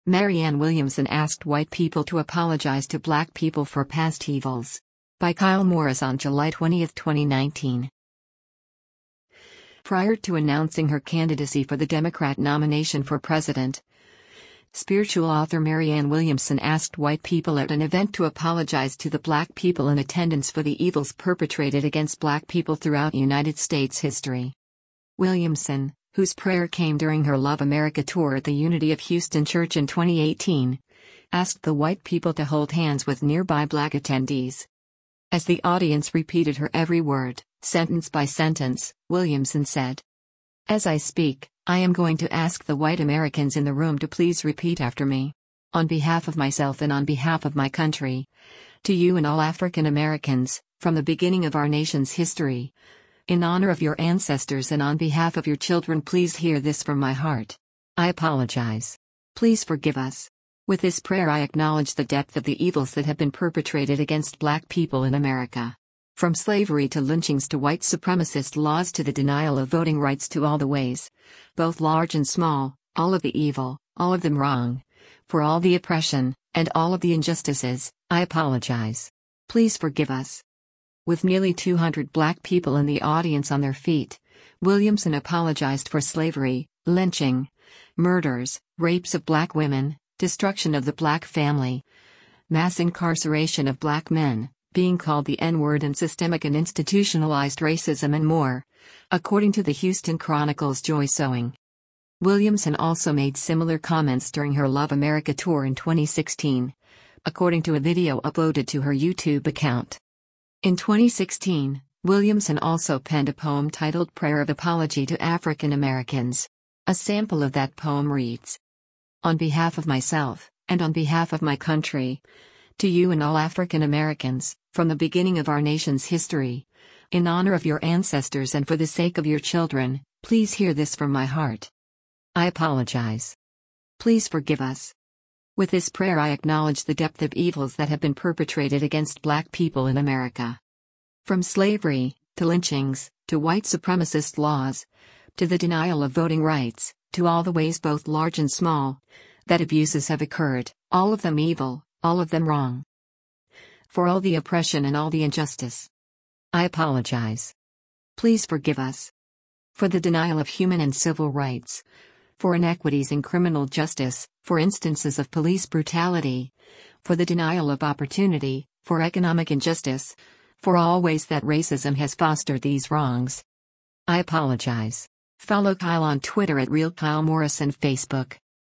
Marianne Williamson asked white people to apologize to black people for past evils. By Kyle Morris on July 20, 2019. Prior to announcing her candidacy for the Democrat nomination for president, spiritual author Marianne Williamson asked white people at an event to apologize to the black people in attendance for the evils perpetrated against black people throughout United States history. Williamson, whose prayer came during her Love America tour at the Unity of Houston Church in 2018, asked the white people to hold hands with nearby black attendees. As the audience repeated her every word, sentence by sentence, Williamson said, "As I speak, I am going to ask the white Americans in the room to please repeat after me. On behalf of myself and on behalf of my country, to you and all African Americans, from the beginning of our nation's history, in honor of your ancestors and on behalf of your children, please hear this from my heart. I apologize. Please forgive us. With this prayer I acknowledge the depth of the evils that have been perpetrated against black people in America. From slavery to lynchings to white supremacist laws to the denial of voting rights to all the ways, both large and small, all of the evil, all of them wrong. For all the oppression, and all of the injustices, I apologize. Please forgive us." With nearly 200 black people in the audience on their feet, Williamson apologized for slavery, lynching, murders, rapes of black women, destruction of the black family, mass incarceration of black men, being called the N-word, and systemic and institutionalized racism and more, according to the Houston Chronicle's Joy Sewing. Williamson also made similar comments during her Love America tour in 2016, according to a video uploaded to her YouTube account. In 2016, Williamson also penned a poem titled Prayer of Apology to African Americans. A sample of that poem reads, "On behalf of myself, and on behalf of my country, to you and all African Americans, from the beginning of our nation's history, in honor of your ancestors and for the sake of your children, please hear this from my heart. I apologize. Please forgive us. With this prayer I acknowledge the depth of evils that have been perpetrated against black people in America. From slavery, to lynchings, to white supremacist laws, to the denial of voting rights, to all the ways both large and small, that abuses have occurred, all of them evil, all of them wrong. For all the oppression and all the injustice, I apologize. Please forgive us. For the denial of human and civil rights, for inequities in criminal justice, for instances of police brutality, for the denial of opportunity, for economic injustice, for all ways that racism has fostered these wrongs. I apologize." Follow Kyle on Twitter at RealKyleMorris and Facebook.